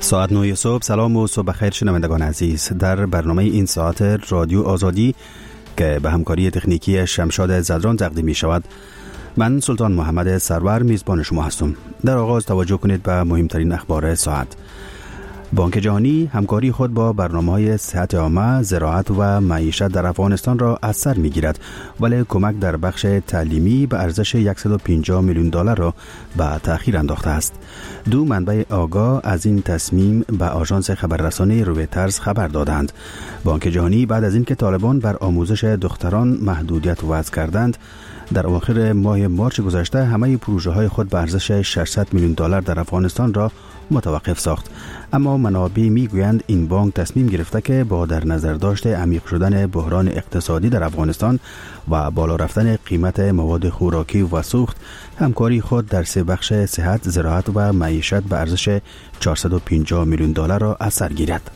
ساعت 9 صبح. سلام و صبح بخیر شنوندگان عزیز. در برنامه این ساعت رادیو آزادی که به همکاری تکنیکی شمشاد زدران تقدیم می شود، من سلطان محمد سرور میزبان شما هستم. در آغاز توجه کنید به مهمترین اخبار ساعت. بانک جهانی همکاری خود با برنامه‌های صحت عامه، زراعت و معیشت در افغانستان را از سر می‌گیرد، ولی کمک در بخش تعلیمی به ارزش 150 میلیون دلار را به تأخیر انداخته است. دو منبع آگاه از این تصمیم به آژانس خبررسانی رویترز خبر دادند. بانک جهانی بعد از اینکه طالبان بر آموزش دختران محدودیت وضع کردند، در اواخر ماه مارچ گذشته همه پروژه‌های خود به ارزش 600 میلیون دلار در افغانستان را متوقف ساخت. اما منابع میگویند این بانک تصمیم گرفته که با در نظر داشته عمیق شدن بحران اقتصادی در افغانستان و بالا رفتن قیمت مواد خوراکی و سوخت، همکاری خود در سه بخش صحت، زراعت و معیشت به ارزش 450 میلیون دلار را از سر گیرد.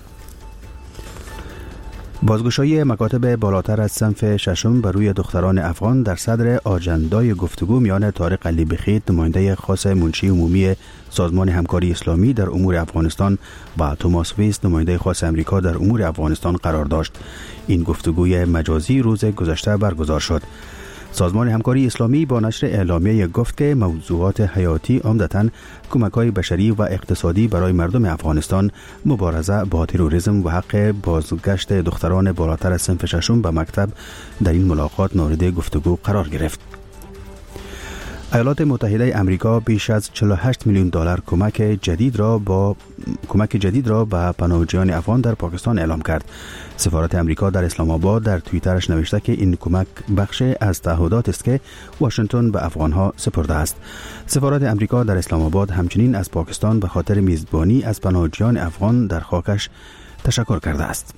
بازگشایی مکاتب بالاتر از صنف ششم بر روی دختران افغان در صدر آجندای گفتگو میان طارق علی بخیت، نماینده خاص منشی عمومی سازمان همکاری اسلامی در امور افغانستان، و توماس ویست، نماینده خاص امریکا در امور افغانستان قرار داشت. این گفتگوی مجازی روز گذشته برگزار شد. سازمان همکاری اسلامی با نشر اعلامیه گفت که موضوعات حیاتی عمدتاً کمک‌های بشری و اقتصادی برای مردم افغانستان، مبارزه با تروریسم و حق بازگشت دختران بالاتر از صنف ششم به مکتب در این ملاقات مورد گفتگو قرار گرفت. ایالات متحده امریکا بیش از 48 میلیون دلار کمک جدید را به پناهجویان افغان در پاکستان اعلام کرد. سفارت امریکا در اسلام آباد در توییترش نوشته که این کمک بخش از تعهدات است که واشنگتن به افغانها سپرده است. سفارت امریکا در اسلام آباد همچنین از پاکستان به خاطر میزبانی از پناهجویان افغان در خاکش تشکر کرده است.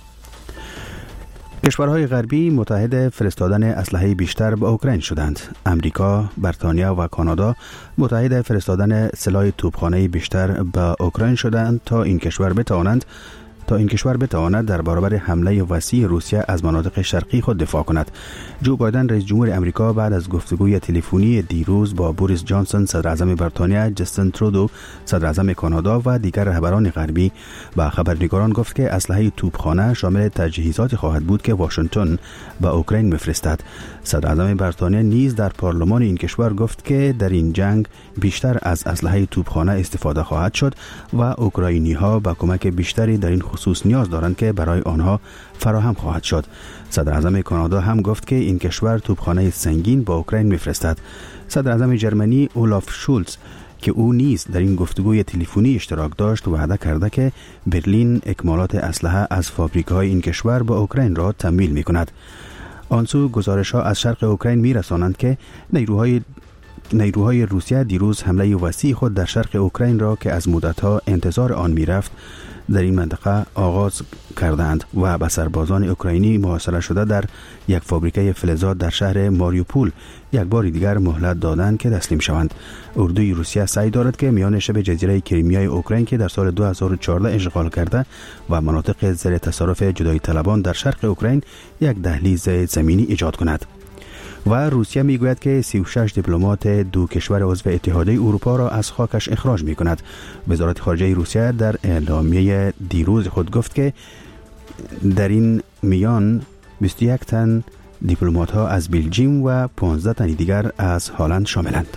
کشورهای غربی متحد فرستادن اسلحه بیشتر به اوکراین شدند. امریکا، بریتانیا و کانادا متحد فرستادن سلاح توپخانه بیشتر به اوکراین شدند تا این کشور بتواند در برابر حمله وسیع روسیه از مناطق شرقی خود دفاع کند. جو بایدن رئیس جمهور امریکا بعد از گفتگوی تلفنی دیروز با بوریس جانسون صدر اعظم بریتانیا، جستین ترودو صدر اعظم کانادا و دیگر رهبران غربی با خبرنگاران گفت که اسلحه توپخانه شامل تجهیزاتی خواهد بود که واشنگتن به اوکراین می‌فرستد. صدر اعظم بریتانیا نیز در پارلمان این کشور گفت که در این جنگ بیشتر از اسلحه توپخانه استفاده خواهد شد و اوکراینی‌ها با کمک بیشتری در این خصوص نیاز دارند که برای آنها فراهم خواهد شد. صدر اعظم کانادا هم گفت که این کشور توپخانه سنگین با اوکراین می‌فرستد. صدر اعظم جرمنی اولاف شولز که او نیز در این گفتگوی تلفنی اشتراک داشت وعده کرده که برلین اکمالات اسلحه از فابریک‌های این کشور به اوکراین را تمویل می‌کند. آنسو گزارش‌ها از شرق اوکراین می‌رسانند که نیروهای روسیه دیروز حمله وسیع خود در شرق اوکراین را که از مدت‌ها انتظار آن می‌رفت در این منطقه آغاز کردند و به سربازان اوکراینی محاصره شده در یک فابریکه فلزات در شهر ماریوپول یک بار دیگر مهلت دادند که تسلیم شوند. اردوی روسیه سعی دارد که میان شبه جزیره کریمیای اوکراین که در سال 2014 اشغال کرده و مناطق زیر تصرف جدایی طلبان در شرق اوکراین یک دهلیز زمینی ایجاد کند. و روسیه میگوید که 36 دیپلمات دو کشور عضو اتحادیه اروپا را از خاکش اخراج میکند. وزارت خارجه روسیه در اعلامیه دیروز خود گفت که در این میان 21 تن دیپلمات ها از بلژیم و 15 تن دیگر از هلند شاملند.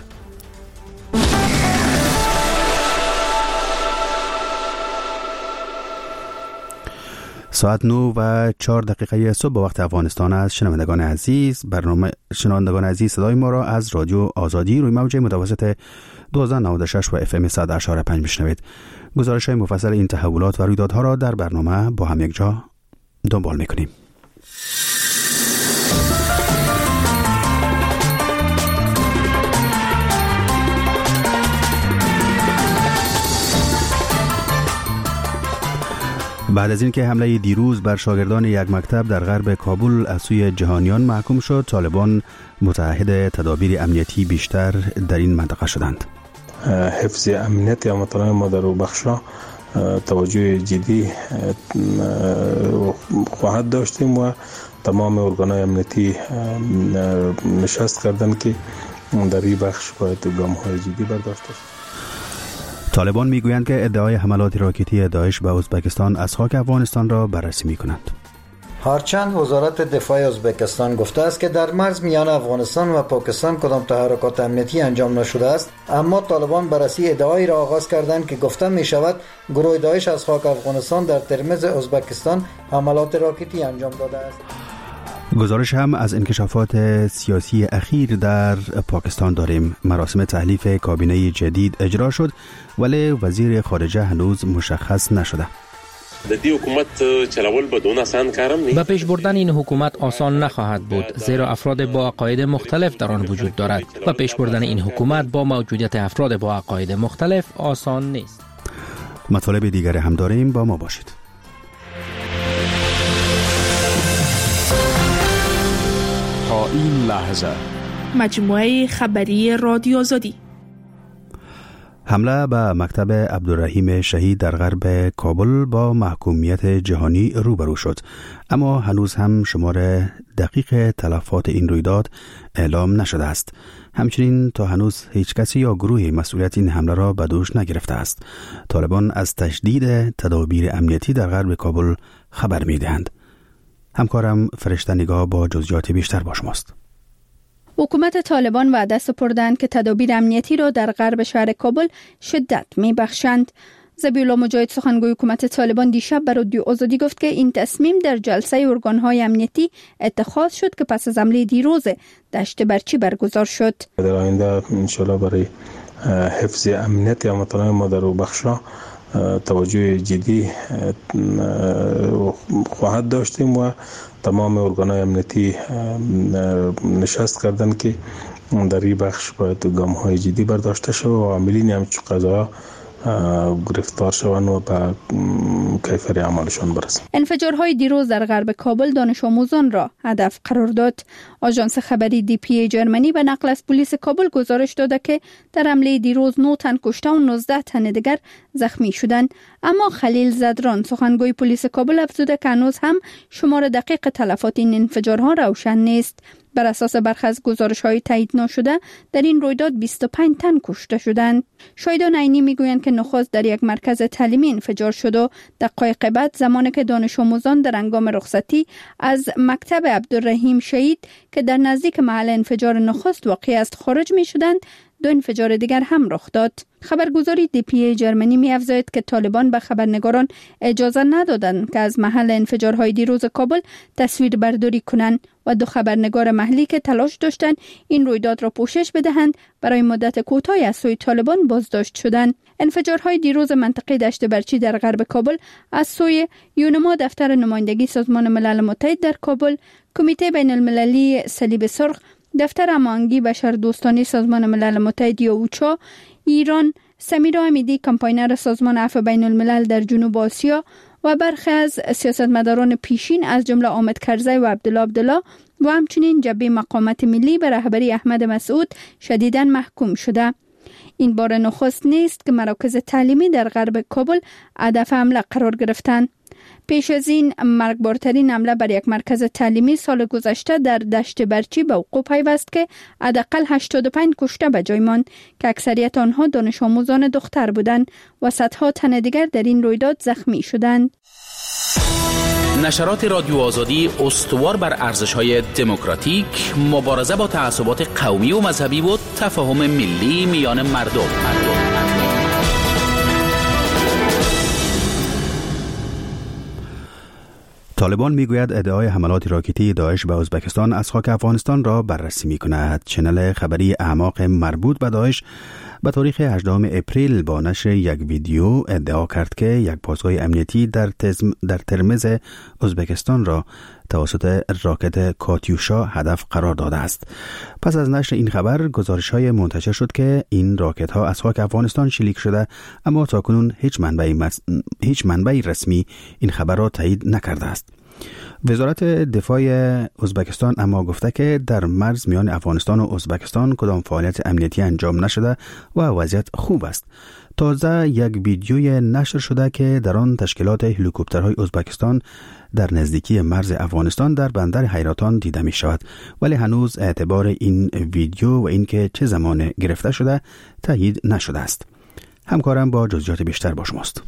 ساعت 9 و 4 دقیقه صبح به وقت افغانستان است. شنوندگان عزیز صدای ما را از رادیو آزادی روی موج متوسط 1296 و FM 100.5 میشنوید. گزارش های مفصل این تحولات و رویدادها را در برنامه با هم یک جا دنبال میکنیم. بعد از اینکه حمله دیروز بر شاگردان یک مکتب در غرب کابل از سوی جهانیان محکوم شد، طالبان متعهد تدابیر امنیتی بیشتر در این منطقه شدند. حفظ امنیت یا مطالعه ما در او بخشا توجه جدی خواهد داشتیم و تمام ارگان‌های امنیتی نشست کردن که در این بخش باید گام‌های جدی برداشته شود. طالبان میگویند که ادعای حملات راکتی داعش به ازبکستان از خاک افغانستان را بررسی میکنند. هرچند وزارت دفاع ازبکستان گفته است که در مرز میان افغانستان و پاکستان کدام تحرکات امنیتی انجام نشده است، اما طالبان بررسی ادعایی را آغاز کردند که گفته می شود گروه داعش از خاک افغانستان در ترمز ازبکستان حملات راکتی انجام داده است. گزارش هم از انکشافات سیاسی اخیر در پاکستان داریم. مراسم تحلیف کابینه جدید اجرا شد ولی وزیر خارجه هنوز مشخص نشده. د دې حکومت چلول بدون آسان کارم نیست. به پیش بردن این حکومت آسان نخواهد بود، زیرا افراد با عقاید مختلف در آن وجود دارد و پیش بردن این حکومت با موجودیت افراد با عقاید مختلف آسان نیست. مطالب دیگر هم داریم، با ما باشید. تا این لحظه مجموعه خبری رادیو آزادی. حمله به مکتب عبدالرحیم شهید در غرب کابل با محکومیت جهانی روبرو شد، اما هنوز هم شمار دقیق تلفات این رویداد اعلام نشده است. همچنین تا هنوز هیچ کسی یا گروهی مسئولیت این حمله را به دوش نگرفته است. طالبان از تشدید تدابیر امنیتی در غرب کابل خبر می‌دهند. همکارم فرشته نگاه با جزئیات بیشتر با شماست. حکومت طالبان وعده سپردند که تدابیر امنیتی را در غرب شهر کابل شدت می‌بخشند. ذبیح‌الله مجاهد سخنگوی حکومت طالبان دیشب به رادیو آزادی گفت که این تصمیم در جلسه ارگان‌های امنیتی اتخاذ شد که پس از حمله دیروز دشت برچی برگزار شد. در آینده انشالله برای حفظ امنیت یا مطالب ما در بخشا توجه جدی خواهد داشتیم و تمام ارگان‌های امنیتی نشست کردن که در این بخش باید گام‌های جدی برداشته شود و عاملین همچو قضایا گرفتار شوند و به کیفر اعمالشان برسند. انفجارهای دیروز در غرب کابل دانش آموزان را هدف قرار داد. آژانس خبری DPA جرمنی به نقل از پلیس کابل گزارش داده که در حمله دیروز 9 تن کشته و 19 تن دیگر زخمی شدند. اما خلیل زدران سخنگوی پلیس کابل افزوده که هنوز هم شمار دقیق تلفات این انفجارها روشن نیست. بر اساس برخی از گزارش‌های تایید نشده در این رویداد 25 تن کشته شدند. شاهدان عینی میگویند که نخست در یک مرکز تعلیمی انفجار شد و دقایق بعد زمانی که دانش آموزان در هنگام رخصتی از مکتب عبدالرحیم شهید که در نزدیک محل انفجار نخست واقع است خارج می‌شدند، 2 انفجار دیگر هم رخ داد. خبرگزاری DPA جرمنی می‌افزاید که طالبان به خبرنگاران اجازه ندادند که از محل انفجارهای دیروز کابل تصویر برداری کنند و 2 خبرنگار محلی که تلاش داشتند این رویداد را پوشش بدهند برای مدت کوتاهی از سوی طالبان بازداشت شدند. انفجارهای دیروز منطقه دشت برچی در غرب کابل از سوی یونما دفتر نمایندگی سازمان ملل متحد در کابل، کمیته بین المللی صلیب سرخ، دفتر هماهنگی بشردوستانه سازمان ملل متحد یا اوچا، ایران، سمیرا امیدی کمپاینر سازمان عفو بین الملل در جنوب آسیا و برخی از سیاستمداران پیشین از جمله حامد کرزی و عبدالله و همچنین جبهه مقاومت ملی به رهبری احمد مسعود شدیداً محکوم شده. این بار نخست نیست که مراکز تعلیمی در غرب کابل هدف حمله قرار گرفتند. پیش از این مرگبارترین حمله بر یک مرکز تعلیمی سال گذشته در دشت برچی به وقوع پیوست که حداقل 85 کشته به جای ماند که اکثریت آنها دانش آموزان دختر بودند و صدها تن دیگر در این رویداد زخمی شدند. نشرات رادیو آزادی استوار بر ارزش‌های دموکراتیک، مبارزه با تعصبات قومی و مذهبی و تفاهم ملی میان مردم. طالبان میگوید ادعای حملات راکتی داعش به ازبکستان از خاک افغانستان را بررسی میکند. چنل خبری اعماق مربوط به داعش به تاریخ 18 اپریل با نشر یک ویدیو ادعا کرد که یک پاسگاه امنیتی در ترمز ازبکستان را توسط راکت کاتیوشا هدف قرار داده است. پس از نشر این خبر گزارش‌های منتشر شد که این راکت‌ها از خاک افغانستان شلیک شده، اما تاکنون هیچ منبعی رسمی این خبر را تایید نکرده است. وزارت دفاع ازبکستان اما گفته که در مرز میان افغانستان و ازبکستان کدام فعالیت امنیتی انجام نشده و وضعیت خوب است. تازه یک ویدیوی نشر شده که در آن تشکیلات هلیکوپترهای ازبکستان در نزدیکی مرز افغانستان در بندر حیراتان دیده می شود، ولی هنوز اعتبار این ویدیو و اینکه چه زمان گرفته شده تایید نشده است. همکارم با جزئیات بیشتر با شماست.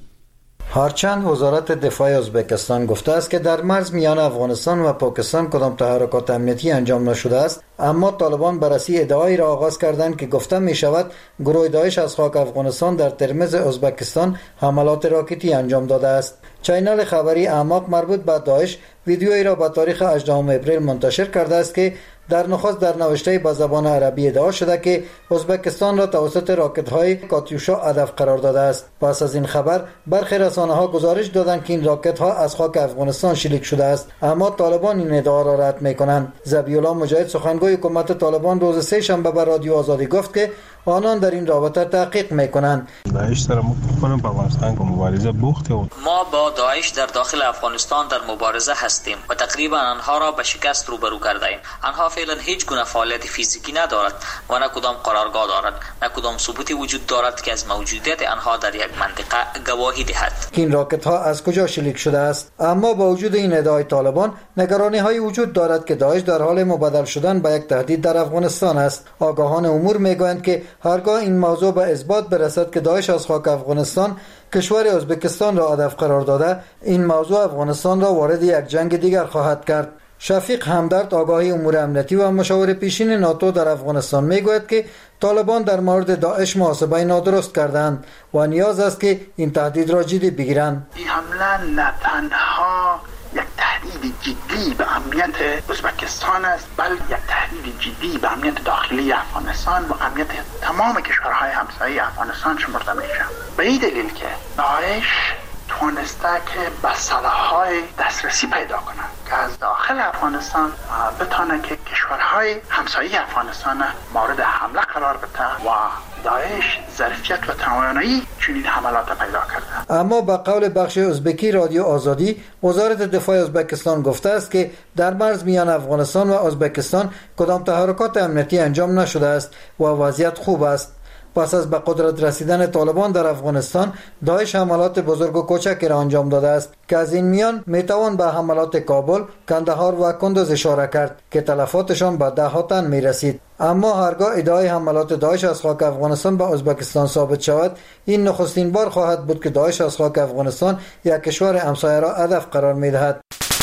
هرچند وزارت دفاع ازبکستان گفته است که در مرز میان افغانستان و پاکستان کدام تحرکات امنیتی انجام نشده است، اما طالبان بررسی ادعایی را آغاز کردند که گفته می شود گروه داعش از خاک افغانستان در ترمز ازبکستان حملات راکتی انجام داده است. چینل خبری اعماق مربوط به داعش ویدیویی را به تاریخ 18 اپریل منتشر کرده است که در نخست در نوشته به زبان عربی ادعا شده که ازبکستان را توسط راکت‌های کاتیوشا هدف قرار داده است. پس از این خبر برخی رسانه‌ها گزارش دادند که این راکت‌ها از خاک افغانستان شلیک شده است، اما طالبان این ادعا را رد می‌کنند. ذبیح الله مجاهد سخنگوی حکومت طالبان روز سه‌شنبه به رادیو آزادی گفت که آنان در این رابطه تحقیق می‌کنند. داعش سره مخالفان با افغانستان که مبارزه بوخته بود. ما با داعش در داخل افغانستان در مبارزه هستیم و تقریبا آنها را به شکست روبرو کرده‌ایم. آنها فعلا هیچ گونه فعالیت فیزیکی ندارد و نه کدام قرارگاه دارد، نه کدام ثبوتی وجود دارد که از موجودیت آنها در یک منطقه گواهی دهد. این راکت ها از کجا شلیک شده است؟ اما با وجود این ادعای طالبان، نگرانی های وجود دارد که داعش در حال مبدل شدن به یک تهدید در افغانستان است. آگاهان امور میگویند که هرگاه این موضوع به اثبات برسد که داعش از خاک افغانستان کشور ازبکستان را هدف قرار داده، این موضوع افغانستان را وارد یک جنگ دیگر خواهد کرد. شفیق همدرد آگاهی امور امنیتی و مشاور پیشین ناتو در افغانستان میگوید که طالبان در مورد داعش محاسبه نادرست کردند و نیاز است که این تهدید را جدی بگیرند. این حمله نه تنها یک تهدید جدی به امنیت ازبکستان است، بلکه یک تهدید جدی به امنیت داخلی افغانستان و امنیت تمام کشورهای همسایه افغانستان شمرده میشه. به این دلیل که داعش تونسته که به سلاح‌های دسترسی پیدا کنند که از داخل افغانستان بتونه که کشورهای همسایه افغانستان مورد حمله قرار بده و داعش ظرفیت و توانایی چنین حملات پیدا کرده. اما به قول بخش ازبکی رادیو آزادی، وزارت دفاع ازبکستان گفته است که در مرز میان افغانستان و ازبکستان کدام تحرکات امنیتی انجام نشده است و وضعیت خوب است. پس از به قدرت رسیدن طالبان در افغانستان، داعش حملات بزرگ و کوچکی را انجام داده است که از این میان میتوان به حملات کابل، کندهار و کندوز اشاره کرد که تلفاتشان به 10 تن میرسید. اما هرگاه ادعای حملات داعش از خاک افغانستان به ازبکستان ثابت شود، این نخستین بار خواهد بود که داعش از خاک افغانستان یک کشور همسایه را هدف قرار میدهد.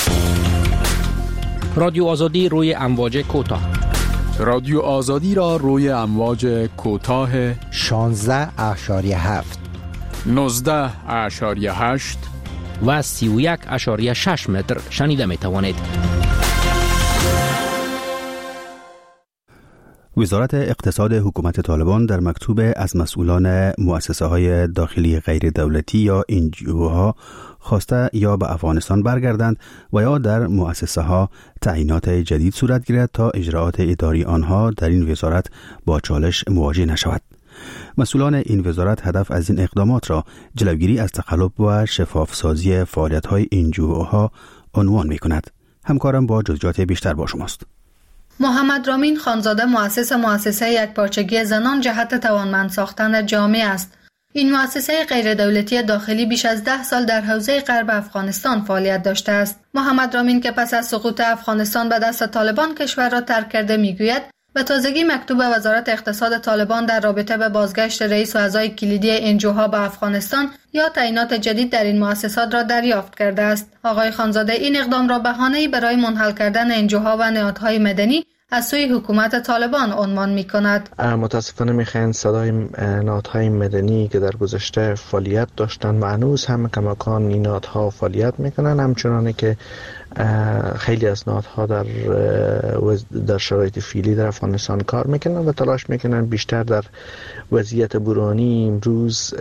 رادیو آزادی روی امواج کوتاه. رادیو آزادی را روی امواج کوتاه 16.7 19.8 و 31.6 متر شنیده می توانید. وزارت اقتصاد حکومت طالبان در مکتوب از مسئولان مؤسسه های داخلی غیر دولتی یا NGO خواسته یا به افغانستان برگردند و یا در مؤسسه ها تعیینات جدید صورت گیرد تا اجراعات اداری آنها در این وزارت با چالش مواجه نشود. مسئولان این وزارت هدف از این اقدامات را جلوگیری از تقلب و شفاف سازی فعالیت های NGO ها عنوان می کند. همکارم با جزئیات بیشتر با شماست. محمد رامین خانزاده مؤسسه یکپارچگی زنان جهت توانمند ساختن جامعه است. این مؤسسه غیر دولتی داخلی بیش از 10 سال در حوزه غرب افغانستان فعالیت داشته است. محمد رامین که پس از سقوط افغانستان به دست طالبان کشور را ترک کرده میگوید به تازگی مکتوب وزارت اقتصاد طالبان در رابطه به بازگشت رئیس و اعضای کلیدی NGO به افغانستان یا تعیینات جدید در این مؤسسات را دریافت کرده است. آقای خانزاده این اقدام را بهانه‌ای برای منحل کردن NGO و نهادهای مدنی از سوی حکومت طالبان عنوان می‌کند. متاسفانه می‌خواهند صدای نهادهای مدنی که در گذشته فعالیت داشتند و هنوز هم کماکان این نهادها فعالیت می‌کنند، همچنانه که خیلی از نهادها در شرایط فعلی در افغانستان کار می‌کنند و تلاش می‌کنند بیشتر در وضعیت بحرانی امروز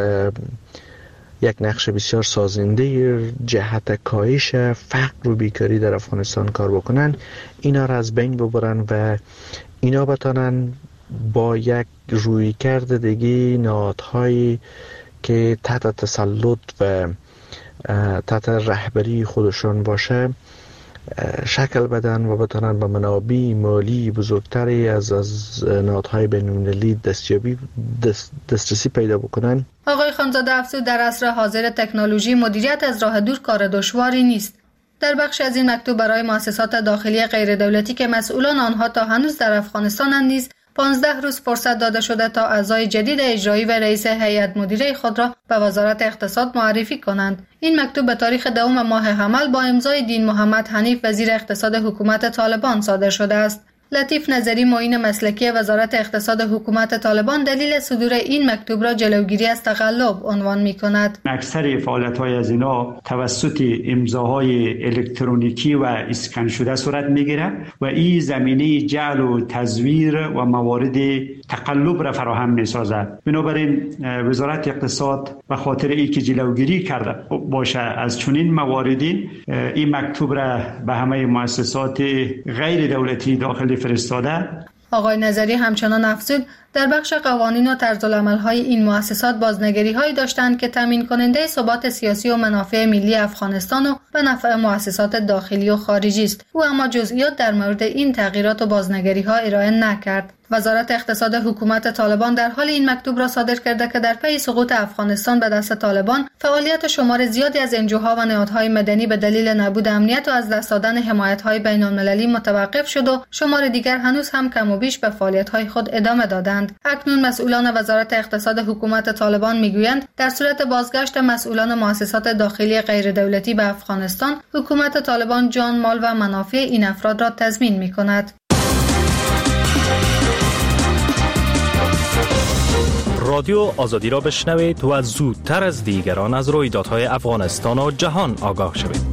یک نقش بسیار سازنده جهت کاهش فقر و بیکاری در افغانستان کار بکنن، اینا را از بین ببرن و اینا بتانن با یک رویکرد دیگه نهادهایی که تحت تسلط و تحت رهبری خودشان باشه شکل بدن و بتانن به منابع مالی بزرگتری از نهادهای بین‌المللی دسترسی پیدا بکنن. آقای خانزاده افزود در عصر حاضر تکنولوژی مدیریت از راه دور کار دشواری نیست. در بخش از این مکتوب برای مؤسسات داخلی غیر دولتی که مسئولان آنها تا هنوز در افغانستان نیز 15 روز فرصت داده شده تا اعضای جدید اجرایی و رئیس هیئت مدیره خود را به وزارت اقتصاد معرفی کنند. این مکتوب به تاریخ 2 ماه حمل با امضای دین محمد حنیف وزیر اقتصاد حکومت طالبان صادر شده است. لطیف نظری معین مسلکی وزارت اقتصاد حکومت طالبان دلیل صدور این مکتوب را جلوگیری از تقلب عنوان می‌کند. اکثر فعالیت‌های از اینا توسط امضاهای الکترونیکی و اسکن شده صورت می‌گیرد و این زمینه جعل و تزویر و موارد تقلب را فراهم می‌سازد. بنابراین وزارت اقتصاد به خاطر اینکه جلوگیری کرده باشه از چنین مواردی این مکتوب را به همه مؤسسات غیر دولتی داخل فرستاده. آقای نظری همچنان افزود در بخش قوانین و طرزالعمل‌های این مؤسسات بازنگری‌هایی داشتند که تامین کننده ثبات سیاسی و منافع ملی افغانستان و به نفع مؤسسات داخلی و خارجی است. او اما جزئیات در مورد این تغییرات و بازنگری‌ها ارائه نکرد. وزارت اقتصاد حکومت طالبان در حال این مکتوب را صادر کرده که در پی سقوط افغانستان به دست طالبان فعالیت شمار زیادی از انجوها و نهادهای مدنی به دلیل نبود امنیت و از دست دادن حمایت‌های بین‌المللی متوقف شد و شمار دیگر هنوز هم کم و بیش به فعالیت‌های خود ادامه دادند. اکنون مسئولان وزارت اقتصاد حکومت طالبان میگویند در صورت بازگشت مسئولان مؤسسات داخلی غیر دولتی به افغانستان، حکومت طالبان جان، مال و منافع این افراد را تضمین می‌کند. رادیو آزادی را بشنوید و زودتر از دیگران از رویدادهای افغانستان و جهان آگاه شوید.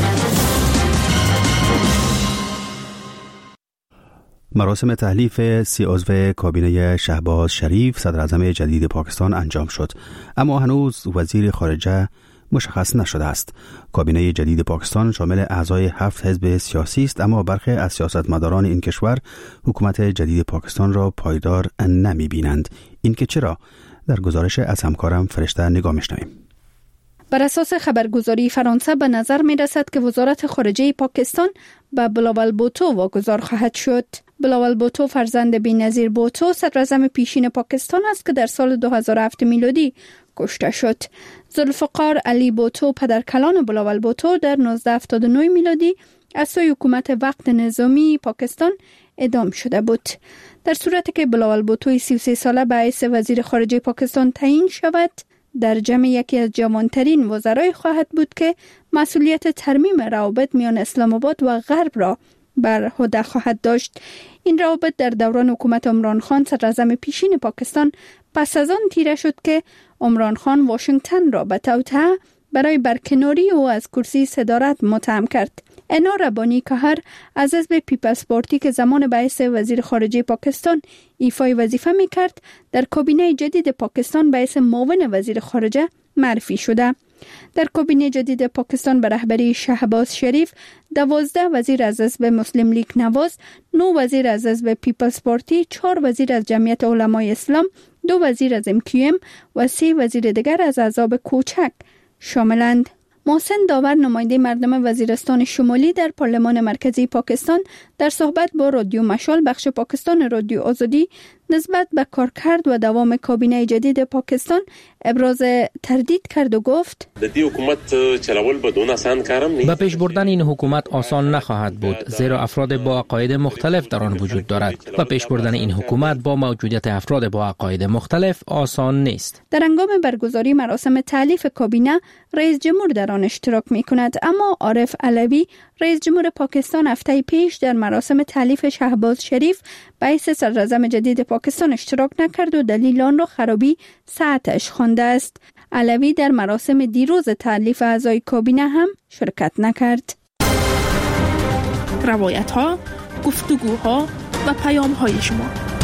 مراسم تحلیف 30 عضو کابینه شهباز شریف صدر اعظم جدید پاکستان انجام شد، اما هنوز وزیر خارجه مشخص نشده است. کابینه جدید پاکستان شامل اعضای 7 حزب سیاسی است، اما برخی از سیاستمداران این کشور حکومت جدید پاکستان را پایدار نمی بینند. این که چرا؟ در گزارش از همکارم فرشته نگاه می‌شنویم. بر اساس خبرگزاری فرانسه به نظر می رسد که وزارت خارجه پاکستان به بلاول بوتو واگذار خواهد شد. بلاول بوتو فرزند بی‌نظیر بوتو صدر اعظم پیشین پاکستان است که در سال 2007 میلادی کشته شد. ذوالفقار علی بوتو پدرکلان بلاول بوتو در 1979 میلادی از سوی حکومت وقت نظامی پاکستان اعدام شده بود. در صورتی که بلاول بوتو 33 ساله به حیث وزیر خارجه پاکستان تعیین شود، در جمع یکی از جوانترین وزرای خواهد بود که مسئولیت ترمیم روابط میان اسلام آباد و غرب را بر عهده خواهد داشت. این روابط در دوران حکومت عمران خان صدر اعظم پیشین پاکستان پس از آن تیره شد که عمران خان واشنگتن را به توطئه برای برکناری او از کرسی صدارت متهم کرد. انا ربانی کهر از حزب پیپلز پارتی که زمان به حیث وزیر خارجه پاکستان ایفای وظیفه می کرد، در کابینه جدید پاکستان به حیث معاون وزیر خارجه معرفی شده. در کابینه جدید پاکستان به رهبری شهباز شریف 12 وزیر از حزب مسلم لیگ نواز، 9 وزیر از حزب پیپلز پارتی، 4 وزیر از جمعیت علمای اسلام، 2 وزیر از MQM و 3 وزیر دیگر از احزاب کوچک شاملند. محسن داور نماینده مردم وزیرستان شمالی در پارلمان مرکزی پاکستان در صحبت با رادیو مشال بخش پاکستان رادیو آزادی نسبت به کارکرد و دوام کابینه جدید پاکستان ابراز تردید کرد و گفت به پیش بردن این حکومت آسان نخواهد بود، زیرا افراد با عقاید مختلف در آن وجود دارد و پیش بردن این حکومت با موجودیت افراد با عقاید مختلف آسان نیست. در هنگام برگزاری مراسم تألیف کابینه رئیس جمهور در آن اشتراک می کند، اما عارف علوی رئیس جمهور پاکستان هفته پیش در مراسم تألیف شهباز شریف به حیث صدر اعظم جدید پاکستان اشتراک نکرد و دلیل آن را خرابی ساعتش خوانده است. علوی در مراسم دیروز تألیف اعضای کابینه هم شرکت نکرد. روایت‌ها، گفتگوها و پیام‌های شما.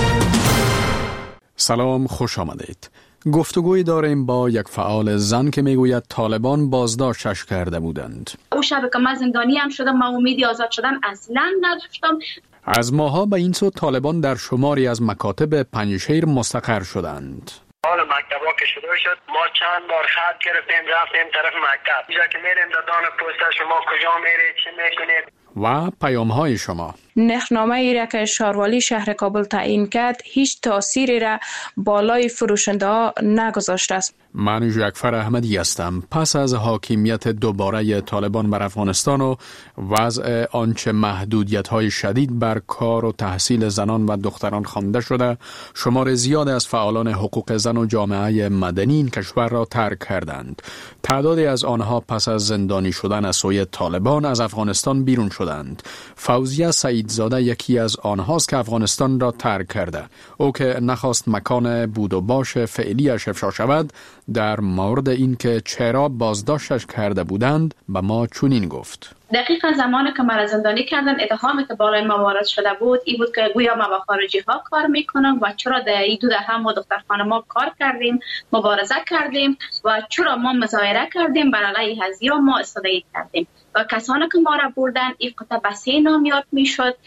سلام، خوش آمدید. گفتگوی داریم با یک فعال زن که میگوید طالبان بازداشتش کرده بودند. او شب که من زندانی هم شدم، من امیدی آزاد شدن اصلا نداشتم. از ماها به این سو طالبان در شماری از مکاتب پنجشیر مستقر شدند. حال مکتبا که شروع شد، ما چند بار خط گرفتیم رفتیم طرف مکتب. اینجا که میریم دادان پست شما کجا میرید، چی میکنید؟ و پیام‌های شما. نرخنامه ای را که شاروالی شهر کابل تعیین کرد هیچ تأثیری را بالای فروشنده ها نگذاشته است. من جعفر احمدی هستم. پس از حاکمیت دوباره طالبان بر افغانستان و وضع آنچه محدودیت‌های شدید بر کار و تحصیل زنان و دختران خوانده شده، شمار زیاد از فعالان حقوق زن و جامعه مدنی این کشور را ترک کردند. تعدادی از آنها پس از زندانی شدن از سوی طالبان از افغانستان بیرون شدند. فوزیه سعیدزاده یکی از آنهاست که افغانستان را ترک کرده. او که نخواست مکان بود و باش فعلیش افشا شود، در مورد این که چرا بازداشتش کرده بودند به ما چنین گفت: دقیقا زمانی که مرا زندانی کردن، اتهامی که بالای ما وارد شده بود این بود که گویا ما با خارجی ها کار میکنم و چرا در این 2 دهه ما دخترخانه ما کار کردیم، مبارزه کردیم و چرا ما مظاهره کردیم، بر علیه هزیا ما استدعا کردیم. و کسانی که ما را بردن این قطعه به 3 نام یاد میشد: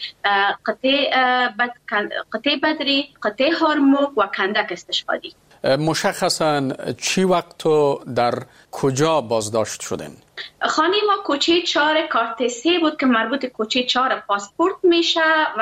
قطعه بدری، قطعه هرموک و کندک استشهادی. مشخصاً چی وقت در کجا بازداشت شدن؟ خانه ما کوچه 4 کارت 3 بود که مربوط کوچه 4 پاسپورت میشه و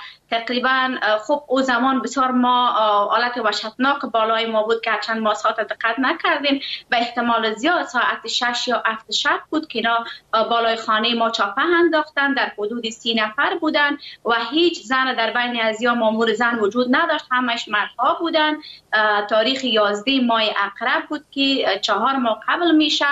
تقریبا خب او زمان بسیار ما حالت وحشتناک بالای ما بود که چند ما ساعت دقت نکردیم. به احتمال زیاد ساعت 6 یا 7 شب بود که اینا بالای خانه ما چاپه انداختن. در حدود 30 نفر بودن و هیچ زن در بین ازیا مامور زن وجود نداشت، همش مردها بودن. تاریخ 11 ماه اقرب بود که 4 ماه قبل میشه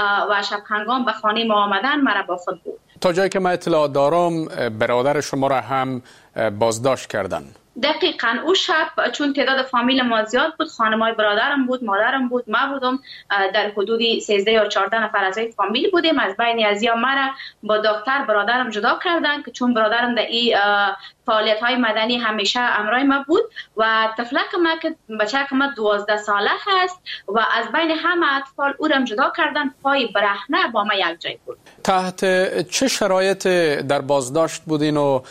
و شب هنگام به خانه ما آمدن مرا با خود بود. تا جایی که من اطلاع دارم برادر شما را هم بازداشت کردن. دقیقاً او شب چون تعداد فامیل ما زیاد بود، خانمای برادرم بود، مادرم بود، ما بودم، در حدود 13 یا 14 نفر از فامیل بودیم. از بین ازیا مرا با دختر برادرم جدا کردن که چون برادرم در این فعالیت‌های مدنی همیشه همراه ما بود و طفلک ما که بچه‌ک ما 12 ساله هست و از بین همه اطفال او را جدا کردن. پای برهنه با ما یک جای بود. تحت چه شرایط در بازداشت بودین و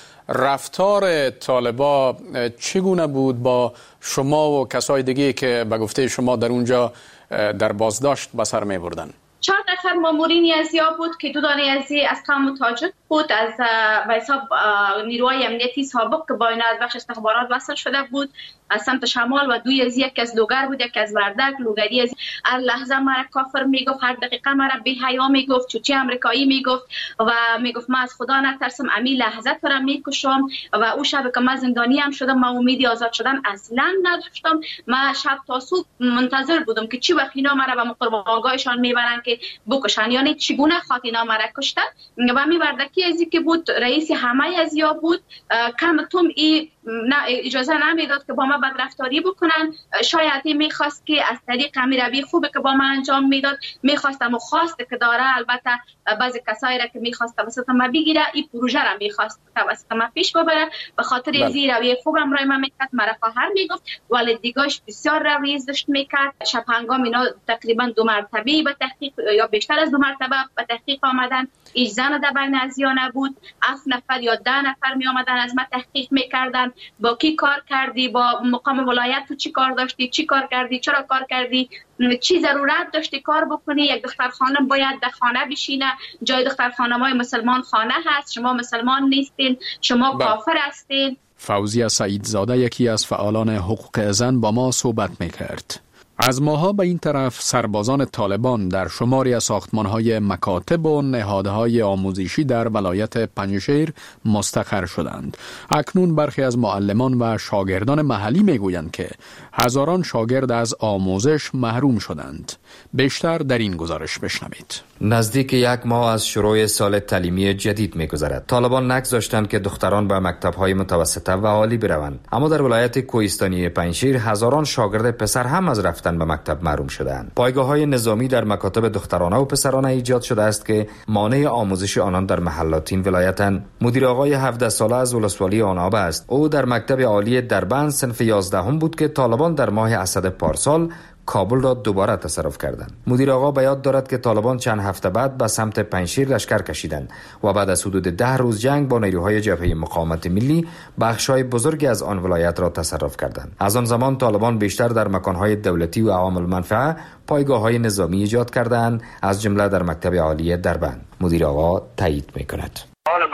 رفتار طالبا چگونه بود با شما و کسای دیگه که به گفته شما در اونجا در بازداشت به سر می بردن؟ 4 نفر مامورین ازیا بود که 2 دانه از قوم تاجک بود، از حساب نیروهای امنیتی سابق که با اینا از بخش استخبارات وصل شده بود از سمت شمال و 2 از یک از لوگر بود، یک از وردک. لوگری از هر لحظه مرا کافر میگفت، هر دقیقه مرا بی حیا میگفت، چوچی امریکایی میگفت و میگفت من از خدا نترسم، امی لحظه تو را میکشم. و او شب که من زندانی هم شدم، من امیدی آزاد شدن اصلا نداشتم. من شب تا صبح منتظر بودم که چی وقت اینا مرا به قربانگاهشان میبرن که بکشن، یعنی چگونه خاطر اینا مرا کشتن. و می وردکی ازی که بود رئیس همه ازیا بود، کم توم اجازه نمیداد که با ما بدرفتاری بکنن. شاید میخواست که از طریق روی خوبه که با ما انجام میداد، میخواستم و خواست که داره. البته بعضی کسایی را که میخواست توسط ما بگیره، این پروژه را میخواست توسط ما پیش ببره. به خاطر ازی روی خوبم رای ما میکرد، مرا خواهر میگفت، والدیگاش بسیار روی زشت میکرد. شب هنگام اینا تقریبا 2 مرتبه به تحقیق یا بیشتر از 2 مرتبه به تحقیق آمدن. هیچ زن در بین ازیا نبود. 7 نفر یا 10 نفر می آمدن از ما تحقیق میکردن. با کی کار کردی، با مقام ولایت تو چی کار داشتی، چی کار کردی، چرا کار کردی، چی ضرورت داشتی کار بکنی. یک دختر خانم باید در خانه بشینه، جای دختر خانمای مسلمان خانه هست، شما مسلمان نیستین، شما کافر هستین. فوزیه سعیدزاده یکی از فعالان حقوق زن با ما صحبت میکرد. از ماها به این طرف سربازان طالبان در شماری از ساختمان‌های مکاتب و نهادهای آموزشی در ولایت پنجشیر مستقر شدند. اکنون برخی از معلمان و شاگردان محلی میگویند که هزاران شاگرد از آموزش محروم شدند. بیشتر در این گزارش بشنوید. نزدیک 1 ماه از شروع سال تعلیمی جدید می‌گذرد. طالبان نگذاشتند که دختران به مکتب‌های متوسطه و عالی بروند، اما در ولایت کوهستانی پنجشیر هزاران شاگرد پسر هم از رفتن به مکتب محروم شدند. پایگاه‌های نظامی در مکاتب دخترانه و پسرانه ایجاد شده است که مانع آموزش آنان در محلات این ولایتند. مدیر آقای 17 ساله از ولسوالی آناب است. او در مکتب عالی دربند صنف 11 بود که طالبان در ماه اسد پارسال کابل را دوباره تصرف کردند. مدیر آقا به یاد دارد که طالبان چند هفته بعد به سمت پنجشیر لشکر کشیدند و بعد از حدود 10 روز جنگ با نیروهای جبهه مقاومت ملی بخش‌های بزرگی از آن ولایت را تصرف کردند. از آن زمان طالبان بیشتر در مکان‌های دولتی و عوام المنفعه پایگاه‌های نظامی ایجاد کردند، از جمله در مکتب عالی دربند. مدیر آقا تایید می‌کند. حال مکتب‌ها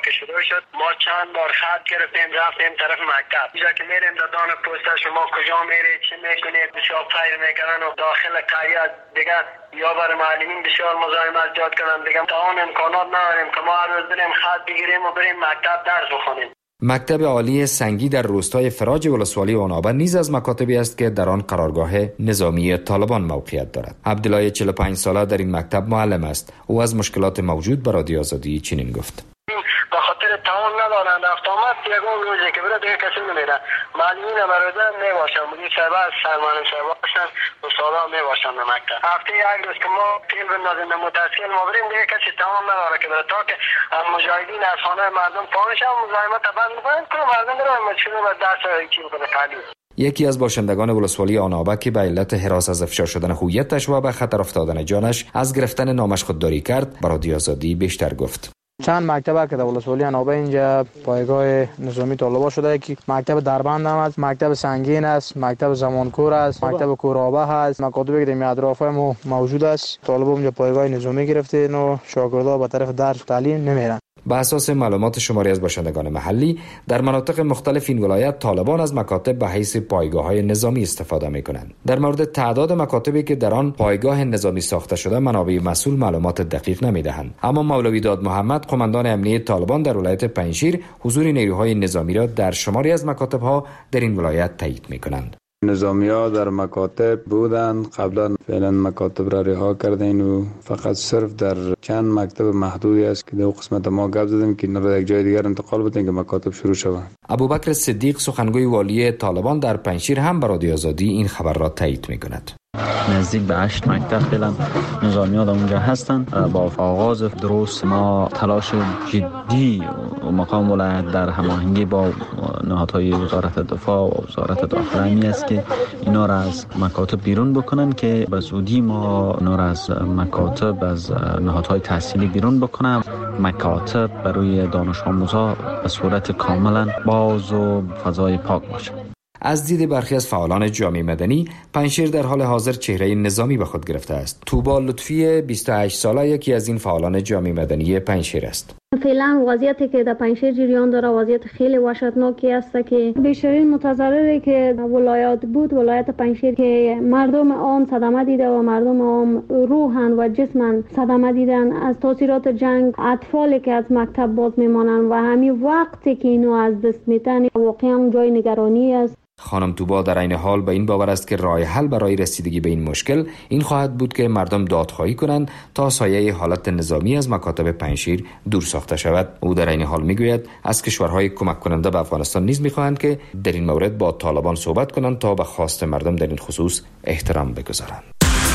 که شروع شد ما چند بار خط گرفتیم رفتیم طرف مکتب. اینجا که میریم دادان پست شما کجا میرید چی میکنید بسیار فایر میکنن و داخل قریه دیگه یا برای معلمین بسیار مزاحمت ایجاد کنن دیگه تا اون امکانات نداریم که ما هر روز بریم خط بگیریم و بریم مکتب درس بخونیم. مکتب عالی سنگی در روستای فراج ولسوالی آنابه نیز از مکاتبی است که در آن قرارگاه نظامی طالبان موقعیت دارد. عبدالله 45 ساله در این مکتب معلم است. او از مشکلات موجود بر رادیو آزادی چنین گفت: به خاطر تعاون ندارن رفت آمد یگان روزی که بره دیگه کسی نمیره. معلمین برادر میباشن، مدیر صاحب سرمعلم صاحب باشن، استادا میباشن به مکتب. هفته یک روز که ما تیم بندازیم به متأسفانه ما بریم دیگه کسی تعاون نداره که بره تا که مجاهدین از خانه مردم پانشن مزاحمت بند میکنن که مردم برن مشکل و درس چی میکنه تعلیم. یکی از باشندگان ولسوالی آنابه که به علت هراس از افشا شدن هویتش و به خطر افتادن جانش از گرفتن نامش خودداری کرد، بر رادیو آزادی بیشتر گفت. چند مکتب که در ولسوالی آنابه اینجا پایگاه نظامی طالبان شده که مکتب دربند هم است، مکتب سنگین است، مکتب زمانکور است، مکتب کورابه است، مکاتبی که در اطراف ما موجود است. طالبان اونجا پایگاه نظامی گرفته و شاگردها به طرف درس تعلیم نمیرن. به اساس معلومات شماری از باشندگان محلی، در مناطق مختلف این ولایت طالبان از مکاتب به حیث پایگاه‌های نظامی استفاده می‌کنند. در مورد تعداد مکاتبی که در آن پایگاه نظامی ساخته شده، منابع مسئول معلومات دقیق نمی‌دهند. اما مولوی داد محمد، قماندان امنیه طالبان در ولایت پنجشیر، حضور نیروهای نظامی را در شماری از مکاتب‌ها در این ولایت تایید می‌کنند. نظامی‌ها در مکاتب بودند، قبلا فعلا مکاتب را رها کردین و فقط صرف در چند مکتب محدودی است که در قسمت ما گپ زدیم که اینا را یک جای دیگر انتقال بدیم که مکاتب شروع شود. ابوبکر صدیق، سخنگوی والی طالبان در پنجشیر، هم بر رادیو آزادی این خبر را تایید می‌کند. نزدیک به 8 مکتب فعلا نظامیان اونجا هستند. با آغاز درست ما تلاش جدی و مقام ولایت در هماهنگی با نهادهای وزارت دفاع و وزارت داخله است که اینا را از مکاتب بیرون بکنن که به زودی ما اینا را از مکاتب از نهادهای تحصیلی بیرون بکنم. مکاتب برای دانش آموزا به صورت کاملا باز و فضای پاک باشه. از دید برخی از فعالان جامعه مدنی، پنجشیر در حال حاضر چهره نظامی به خود گرفته است. توبا لطفی 28 ساله یکی از این فعالان جامعه مدنی پنجشیر است. فعلا وضعیتی که در پنجشیر جریان داره وضعیت خیلی وحشتناکی است که بیشترین متضرری که ولایت بود ولایت پنجشیر که مردم عام صدمه دیده و مردم عام روحاً و جسماً صدمه دیدن از تاثیرات جنگ. اطفالی که از مکتب باز میمانند و همین وقتی که اینو از دست میتن واقعا جای نگرانی است. خانم توبا در عین حال به این باور است که راه حل برای رسیدگی به این مشکل این خواهد بود که مردم دادخواهی کنند تا سایه حالت نظامی از مکاتب پنجشیر دور ساخته شود. او در عین حال میگوید از کشورهای کمک کننده به افغانستان نیز میخواهند که در این مورد با طالبان صحبت کنند تا به خواست مردم در این خصوص احترام بگذارند.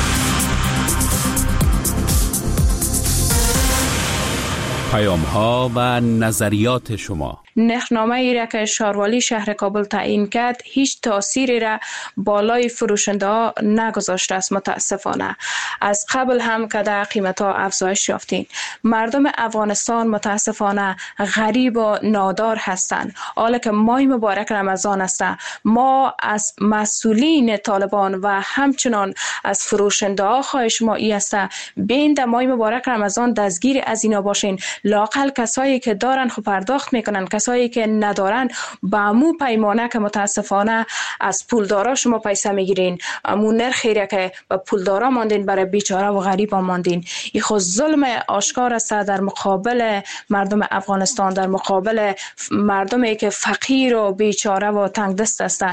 پیام‌ها و نظریات شما. نرخنامه ای را که شاروالی شهر کابل تعیین کرد هیچ تأثیری را بالای فروشنده ها نگذاشته است. متاسفانه از قبل هم که در قیمت ها افزایش یافتین. مردم افغانستان متاسفانه غریب و نادار هستند. حالا که ماه مبارک رمضان است، ما از مسئولین طالبان و همچنان از فروشنده ها خواهش ما ای است بین در ماه مبارک رمضان دستگیر از اینا باشین. لاقل کسایی که دارن خب پرداخت میکنن، کسایی که ندارن با امو پیمانه که متاسفانه از پولدارا شما پیسه میگیرین، امو نرخی را که به پولدارا ماندین برای بیچاره و غریب ماندین. این خود ظلم آشکار است در مقابل مردم افغانستان، در مقابل مردمی که فقیر و بیچاره و تنگ دست هستند.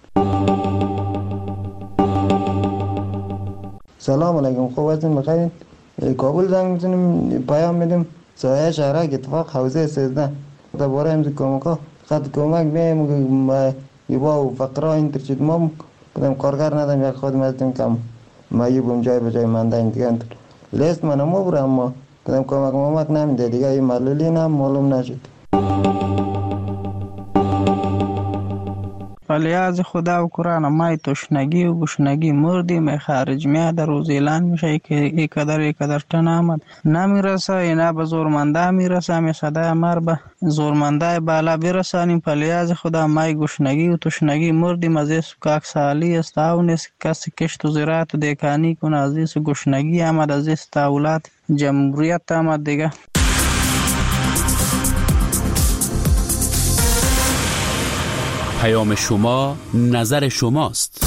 سلام علیکم، خوب هستین؟ بخیر؟ کابل زنگ میزنیم پیام میدیم سایه شهرک اتفاق حوزه 13 دوباره امز کمکا خط کمک میگم یبا و فقرا اینترچید ما کدام کارگر ندارم یک خودم هستیم کم ما یبون جای به جای منده این دیگه لیست من ما برم اما کدام کمک نمیده دیگه این معلولی نم معلوم نشد. ولی از خدا و قرآن ما تشنگی و گشنگی مردیم خارج میاد در روز اعلان میشه که یک قدر تن آمد نمیرسه اینا به زورمنده میرسه می صدای مر به زورمنده بالا برسانیم. ولی از خدا ما گشنگی و تشنگی مردیم. از این که سالی است اون کسی کشت و زراعت و دیکانی کنه از این گشنگی آمد از این دولت جمهوریت آمد دیگه. پیام شما نظر شماست.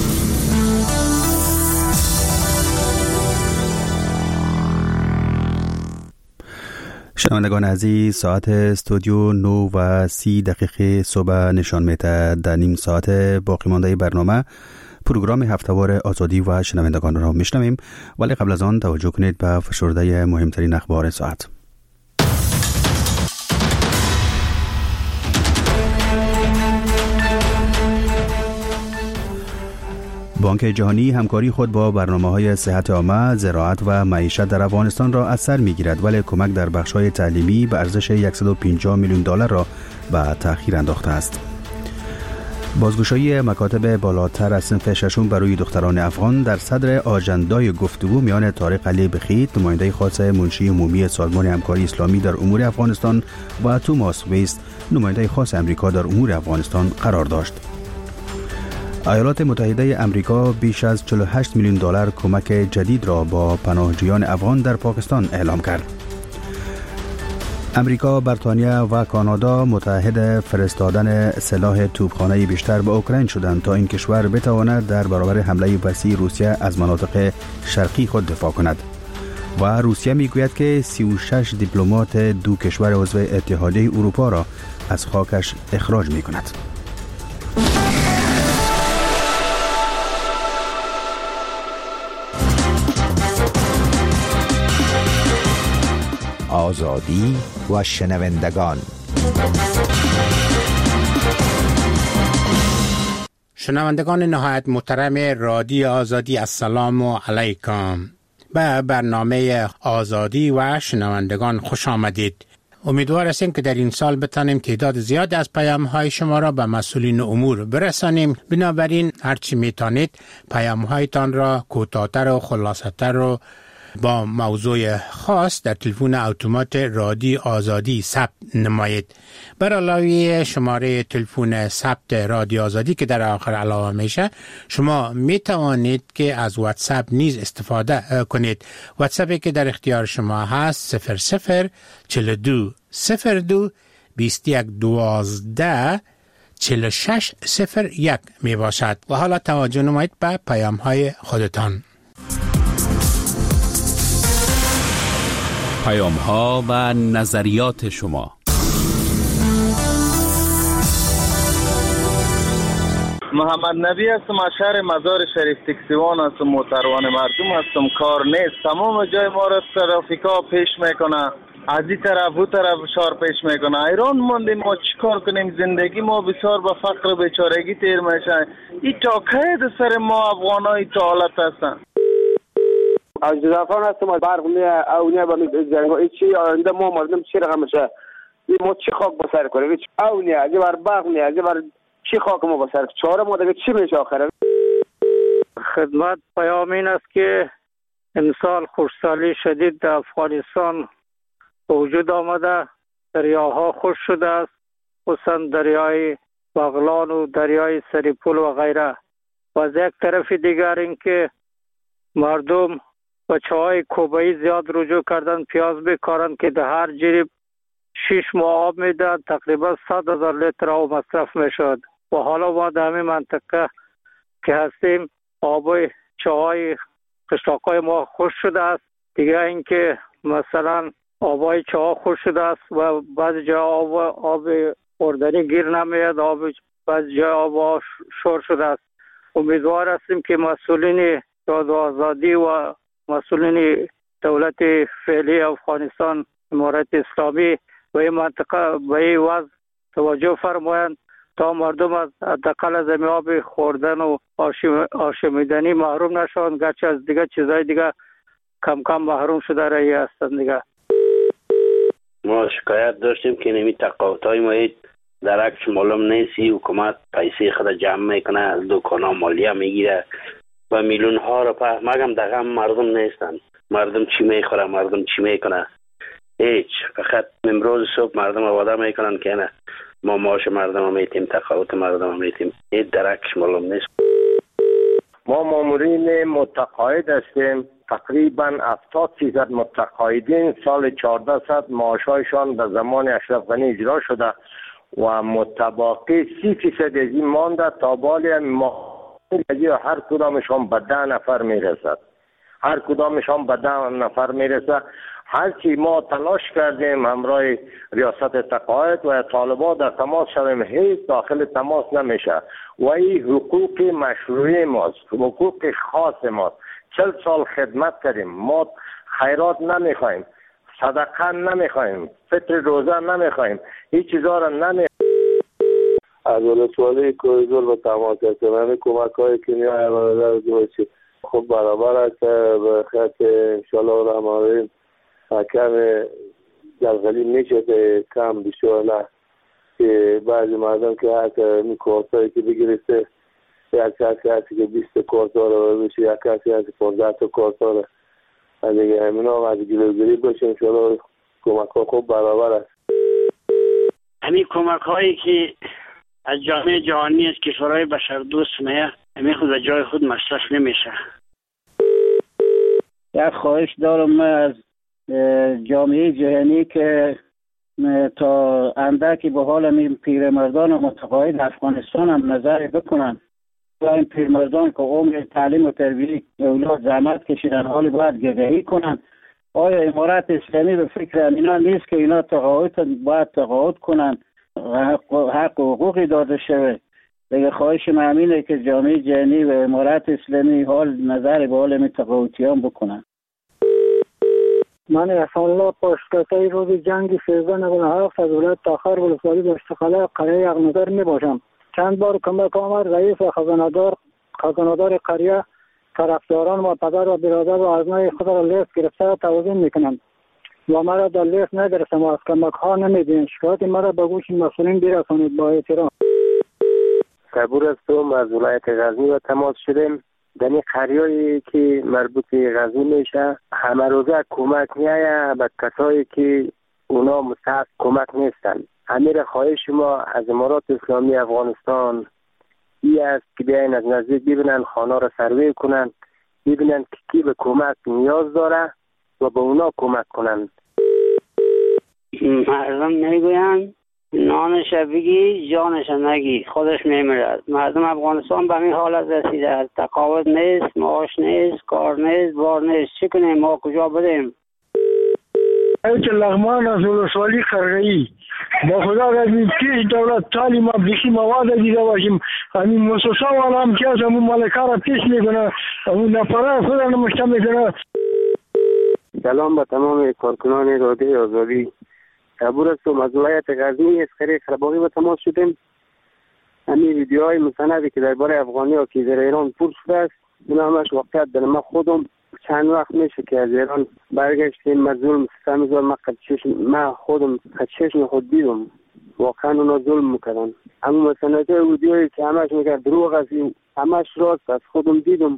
شنوندگان عزیز، ساعت استودیو 9:30 صبح نشان میده. در نیم ساعت باقی مانده برنامه پروگرام هفتهوار آزادی و شنوندگان را میشنویم، ولی قبل از آن توجه کنید به فشرده مهمترین اخبار ساعت. بانک جهانی همکاری خود با برنامه‌های صحت عامه، زراعت و معیشت در افغانستان را از سر می‌گیرد، ولی کمک در بخش‌های تعلیمی به ارزش 150 میلیون دلار را به تأخیر انداخته است. بازگشایی مکاتب بالاتر از صنف ششم برای دختران افغان در صدر آژندای گفتگو میان طارق علی بخیت، نماینده خاص منشی عمومی سازمان همکاری اسلامی در امور افغانستان، و توماس ویست، نماینده خاص امریکا در امور افغانستان قرار داشت. ایالات متحده امریکا بیش از 48 میلیون دلار کمک جدید را با پناهجویان افغان در پاکستان اعلام کرد. امریکا، بریتانیا و کانادا متحد فرستادن سلاح توپخانه بیشتر به اوکراین شدند تا این کشور بتواند در برابر حمله وسیع روسیه از مناطق شرقی خود دفاع کند. و روسیه میگوید که 36 دیپلمات دو کشور عضو اتحادیه اروپا را از خاکش اخراج میکند. آزادی و شنوندگان. شنوندگان نهایت محترم رادیو آزادی، السلام علیکم. به برنامه آزادی و شنوندگان خوش آمدید. امیدوار هستیم که در این سال بتانیم تعداد زیاد از پیام‌های شما را به مسئولین امور برسانیم. بنابراین هرچی میتونید پیام‌هایتان را کوتاه‌تر و خلاصه‌تر و با موضوع خاص در تلفن اتومات رادیو آزادی ثبت نمایید. بر علاوه شماره تلفن ثبت رادیو آزادی که در آخر علاوه میشه، شما می توانید که از واتساپ نیز استفاده کنید. واتساپی که در اختیار شما هست 0042 02 21 12 4601 می باشد. و حالا توجه نمایید به پیام های خودتان. پیام ها و نظریات شما. محمد نبی هستم، از شهر مزار شریف تکسیوان هستم، موتروان مردم هستم. کار نیست، تمام جای ما را ترافیکا پیش میکنه، از این طرف او طرف شار پیش میکنه. ایران موندیم، ما چی کار کنیم؟ زندگی ما بسیار به فقر و بیچارگی تیر میشه. این تا که سر ما افغانای تا حالت هستن. از جزافان هستم، از برق اونیه با جنگا چی آینده ما مردم چی رقم میشه؟ ما چی خاک بسر کنیم؟ اونیه از بر برق نیه، از بر چی خاک ما بسر چاره ما دیگه چی میشه آخره؟ خدمت پیام این است که امسال خشکسالی شدید در افغانستان به وجود آمده، دریاها خشک شده است، خصوصا دریای بغلان و دریای سریپول و غیره. و از یک طرف دیگر اینکه مردم بچه‌های کوبایی زیاد رجوع کردن پیاز بکارن که در هر جریب 6 ماه آب میدن، تقریبا 100,000 لیتر آب مصرف میشد. و حالا ما در همین منطقه که هستیم آب چاهای قشلاقای ما خشک شده است. دیگه اینکه مثلا آبای چاه خشک شده است و بعضی جا آب خوردنی گیر نمیاد، بعضی جا آب شور شده است. امیدوار هستیم که مسئولین آزادی و مسئولین دولت فعلی افغانستان، امارت اسلامی و این منطقه به این وضع توجه فرمایند تا مردم از حداقل از آب خوردن و آشامیدنی محروم نشوند، گرچه از دیگه چیزای دیگه کم کم محروم شده رایی هستند. دیگه ما شکایت داشتیم که نمی تقاطعای ما درکش معلوم نیست. حکومت پیسه خود جمع میکنه، از دکانا مالیه میگیره و میلیون ها رو مگم دقیقا مردم نیستن. مردم چی میخوره، مردم چی میکنه؟ هیچ. فقط امروز صبح مردم وعده میکنن که نه ما معاش مردم هم میتیم، تقاعد مردم هم میتیم. این درکش معلوم نیست. ما مامورین متقاعد هستیم، تقریبا 70% متقاعدین سال 1400 معاشایشان در زمان اشرف غنی اجرا شده و متباقی 30% از این مانده تا بالی ما هر کدامشان به 10 نفر میرسد. هر کدامشان به 10 نفر میرسد. هرچی ما تلاش کردیم همراه ریاست تقاعد و طالبان در تماس شدیم، هیچ داخل تماس نمیشه و این حقوق مشروعی ماست، حقوق خاص ماست. 40 سال خدمت کردیم، ما خیرات نمیخوایم، صدقه نمیخوایم، فطر روزه نمیخوایم، هیچ چیزا را نمیخوایم. از ولسوالی کوهگل و تماس کردن کمک های که می‌آید دوچی خوب برابر است به خط انشالله و رحمان‌الرحیم. کم جلغلی میشه که کم بیشتر نه که بعضی مردم که حتی می کورسایی که بگیرسته یک کسی هستی که 20 کورسا رو بشه، یک کسی هستی 15 تا کورسا رو دیگه همین هم از گلوگیری بشه. انشالله کمک ها خوب برابر است. همین کمک هایی که از جامعه جهانی از کشورهای بشردوست میه همین خود از جای خود مصرف نمیشه. یک خواهش دارم من از جامعه جهانی که تا اندکی به حال این پیرمردان متقاعد افغانستان هم نظر بکنن و این پیرمردان که عمر تعلیم و تربیت اولاد زحمت کشیدن حالی باید گدایی کنن. آیا امارت اسلامی به فکر اینا نیست که اینا باید تقاعد کنن، حق و حقوقی داده شده؟ دیگه خواهش من همینه که جامعه جهانی و امارت اسلامی حال نظر به حال این تقاعدیان بکنن. من احسان الله پشتکته روز جنگ 1397 از ولایت تاخر ولسوالی دشتخاله قریه یغنظر می باشم. چند بار کمک آمد رئیس و خزانه‌دار قریه طرفداران و پدر و برادر و ازنای خود را لیست گرفته توضیح میکنند و مرا در لیست نگرفتم و از کمک ها نمیدین. شکایت مرا به گوش مسئولین برسانید با احترام. صبور هستم از ولایت غزنی و تماس شدیم. در این قریه‌ای که مربوط به غزنی میشه همه روزه کمک میایه به کسایی که اونا مستحق کمک نیستن. امیر خواهش ما از امارات اسلامی افغانستان ای است که بیاین از نزدیک ببینن، خانه را سروی کنن، ببینن که کی به کمک نیاز داره و به اونا کمک کنن. مردم میگوین نانش بگی جانش نگی، خودش میمیرد. مردم افغانستان به این حالت رسیده، تقاعد نیست، معاش نیست، کار نیست، بار نیست. چی کنیم؟ ما کجا بدیم؟ ایت لغمان از ولسوالی قرغه‌ای با خدا از این پیش دولت تعلیم بیخی مواد دیده باشیم. همین مؤسسه والا هم که از همون ملکه را پیش میکنه، همون نفره خود را نمشته میکنه. سلام به تمام کارکنان رادیوی آزادی. صبور هستم از ولایت غزنی از قریه خرباغی به تماس شدیم. همین ویدیوهای مستندی که درباره افغانی ها که در ایران پر شده است، اینا همش واقعیت داره. من خودم چند وقت میشه که از ایران برگشتیم، من ظلم ستم زار من خودم چشم خود دیدم، واقعا اونا ظلم میکردن. همون مستندهای ویدیوهایی که همش میگه دروغ است، همش راست از خودم دیدم.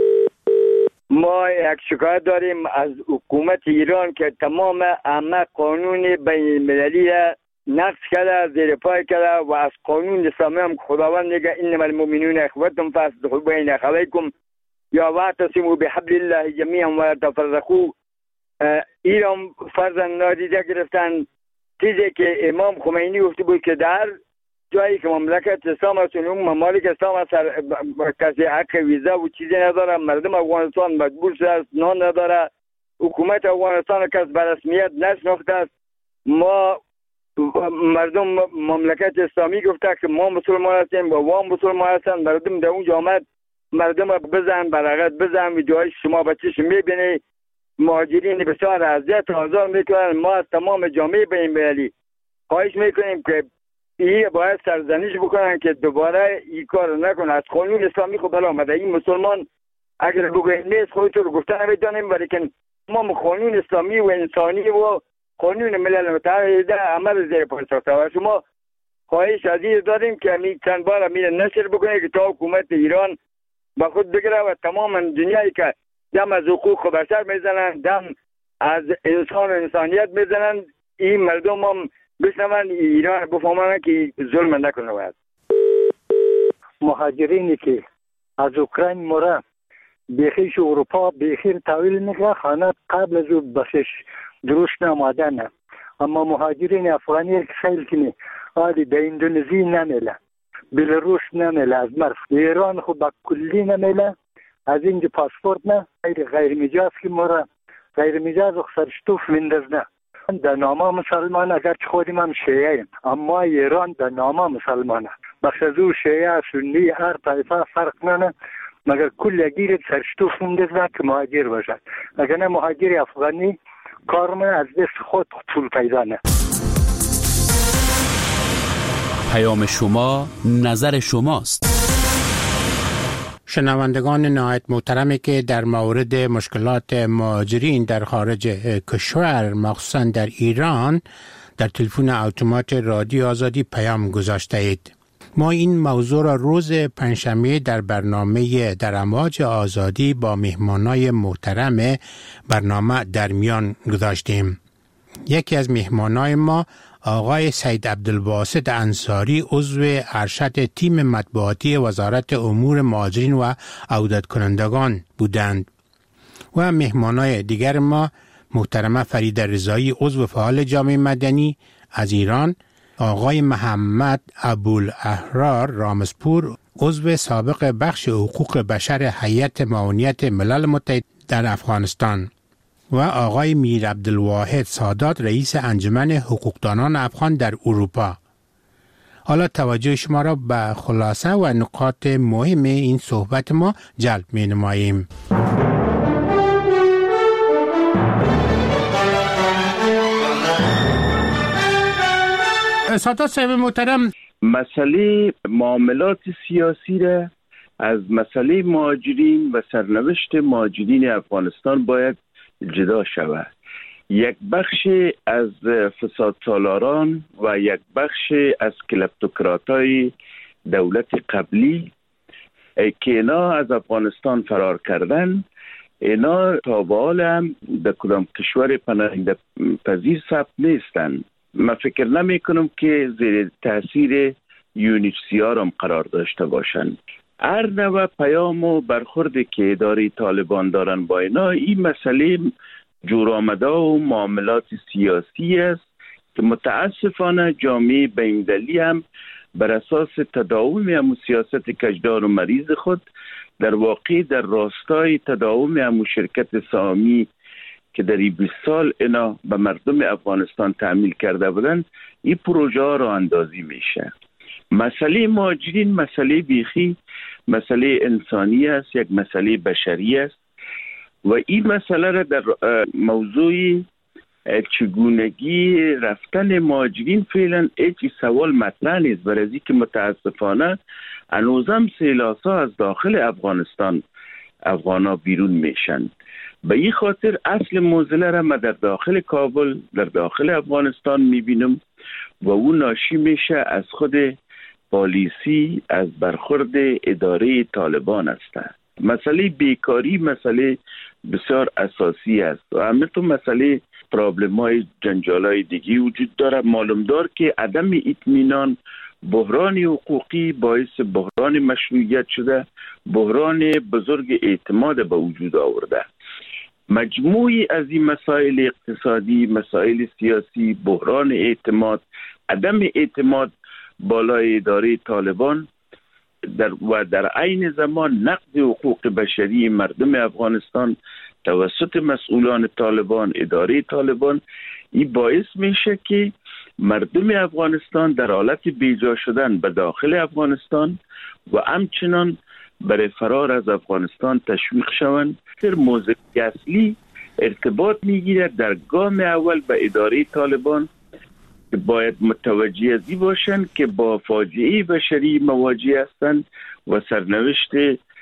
ما یک شکایت داریم از حکومت ایران که تمام همه قانون بین المللی را نقض کرده، زیر پای کرده و از قانون اسلامی هم خداوند میگه انما المؤمنون اخوة فاصلحوا بین اخویکم یا واعتصموا بحبل الله جمیعا ولا تفرقوا. ایران فرضاً نادیده گرفتن چیزی که امام خمینی گفته بود که در جایی که مملکت اسلام است، اون ممالک اسلام است، کسی حق ویزا و چیزی نداره. مردم افغانستان مجبور شده است، نان نداره. حکومت افغانستان کس به رسمیت نشناخته است. ما مردم مملکت اسلامی گفته که ما مسلمان هستیم و وام مسلمان هستن. مردم در اونجا آمد مردم بزن برقت بزن، ویدیوهای شما بچهش میبینی. مهاجرین بسیار اذیت و آزار میکنن. ما از تمام جامعه بین المللی خواهش میکنیم که این باید سرزنش بکنن که دوباره این کار نکنه. از قانون اسلامی خود بلا آمده. این مسلمان اگر بگوید نیست خودتون رو گفته نمیدانیم، ولیکن تمام قانون اسلامی و انسانی و قانون ملل متحد عمل زیر پای ساخته و شما خواهش عزیز داریم که همین چند بار همین نشر بکنه که تا حکومت ایران با خود بگیره و تمام دنیایی که دم از حقوق بشر میزنن، دم از انسان و انسانیت میزنن، این مردم هم بشنون ایران بفهمن که ظلم نکنه. باید مهاجرینی که از اوکراین مره بیخیش اروپا بیخیر تحویل میگه، خانه قبل از او بسش درست نماده نه. اما مهاجرین افغانی که خیلی کنی آدی در اندونزی نمیله، بلاروس نمیله، از مرف ایران خود با کلی نمیله، از اینجا پاسپورت نه غیر مجاز که مرا غیر مجاز و سرشتوف مندازنه. در نامه مسلمان اگر چه خودیم هم شیعه ایم، اما ایران در نامه مسلمانه، بخش از او شیعه سنی هر طایفه فرق ننه، مگر کل گیر سرشتوف مندازنه که مهاجر باشد. اگر نه مهاجر افغانی کارم از دست خود پول پیدا نه. پیام شما نظر شماست. شنوندگان نهایت محترمی که در مورد مشکلات مهاجرین در خارج کشور مخصوصا در ایران در تلفن اتومات رادیو آزادی پیام گذاشته اید. ما این موضوع را روز پنجشنبه در برنامه در امواج آزادی با مهمانای محترم برنامه در میان گذاشتیم. یکی از مهمانای ما آقای سید عبدالباسط انصاری عضو ارشد تیم مطبوعاتی وزارت امور مهاجرین و عودت کنندگان بودند و مهمانای دیگر ما محترمه فریده رضایی عضو فعال جامعه مدنی از ایران، آقای محمد ابوالاحرار رامزپور عضو سابق بخش حقوق بشر هیئت معاونیت ملل متحد در افغانستان و آقای میر عبدالواحد سادات رئیس انجمن حقوقدانان افغان در اروپا. حالا توجه شما را به خلاصه و نکات مهم این صحبت ما جلب می نماییم. سادات صاحب محترم، مسئله معاملات سیاسی را از مسئله مهاجرین و سرنوشت مهاجرین افغانستان باید جدا شود. یک بخش از فساد سالاران و یک بخش از کلپتوکراتای دولت قبلی که اینا از افغانستان فرار کردن، اینا تا به حال هم در کدام کشور پناهنده پذیر ثبت نیستن. من فکر نمی کنم که زیر تاثیر UNHCR هم قرار داشته باشند. هر نوع پیام و برخوردی که اداره طالبان دارن با اینا، این مسئله جور آمده و معاملات سیاسی است که متاسفانه جامعه بین‌المللی هم بر اساس تداوم همون سیاست کجدار و مریض خود در واقع در راستای تداوم همون شرکت سهامی که در 20 سال اینا به مردم افغانستان تحمیل کرده بودن، این پروژه ها را اندازی میشه. مسئله مهاجرین مسئله بیخی مسئله انسانی است، یک مسئله بشری است و این مسئله را در موضوع چگونگی رفتن مهاجرین فعلا هیچ سوال مطرح نیست، برای که متاسفانه هنوزم سیلاسا از داخل افغانستان افغانا بیرون میشن. به این خاطر اصل موزله را من در داخل کابل در داخل افغانستان میبینم و اون ناشی میشه از خود پالیسی، از برخورد اداره طالبان است. مسئله بیکاری مسئله بسیار اساسی است و همینطور مسئله پرابلم‌های جنجال‌های دیگی وجود داره. معلوم دار که عدم اطمینان، بحران حقوقی باعث بحران مشروعیت شده، بحران بزرگ اعتماد به وجود آورده. مجموعی از این مسائل اقتصادی، مسائل سیاسی، بحران اعتماد، عدم اعتماد بالای اداره طالبان در عین زمان نقض حقوق بشری مردم افغانستان توسط مسئولان طالبان، اداره طالبان، این باعث میشه که مردم افغانستان در حالت بیجا شدن به داخل افغانستان و همچنان برای فرار از افغانستان تشویق شوند. در موضوع اصلی ارتباط میگیرد در گام اول به اداره طالبان که باید متوجه ازی باشند که با فاجعه بشری مواجه هستند و سرنوشت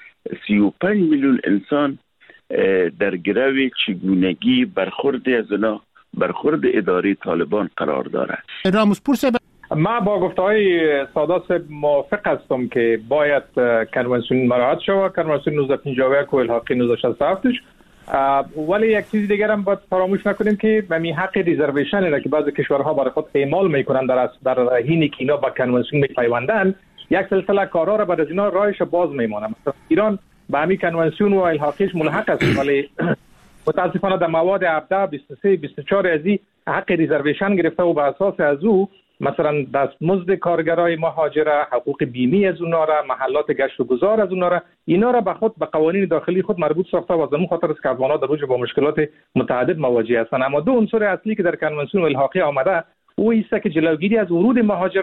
35 میلیون انسان در گرو چگونگی برخورد از اونا برخورد اداره طالبان قرار دارد. رامزپور صاحب، ما با گفته‌های سادات موافق هستم که باید کنوانسیون مراعات شود، کنوانسیون 1951 و الحاقی 1967. ولی یک چیز دیگر هم باید فراموش نکنیم که همین حق ریزرویشن را که بعضی کشورها برای خود اعمال میکنن در حینی که اینا با کنوانسیون میپیوندن، یک سلسله کارها را بعد از اینا راهش باز میمونه. مثلا ایران به همین کنوانسیون و الحاقیش ملحق است، ولی متاسفانه در مواد 17 23 24 ازی حق ریزرویشن گرفته و به اساس از او مثلا دستمزد کارگرای مهاجر، حقوق بیمی از اونا را، محلات گشت و گذار از اونا را، اینا را به خود به قوانین داخلی خود مربوط ساخته و از اون خاطر است که افغان‌ها در اوج با مشکلات متعدد مواجه هستند. اما دو عنصر اصلی که در کنوانسیون الحاقی آمده او است که جلوگیری از ورود مهاجر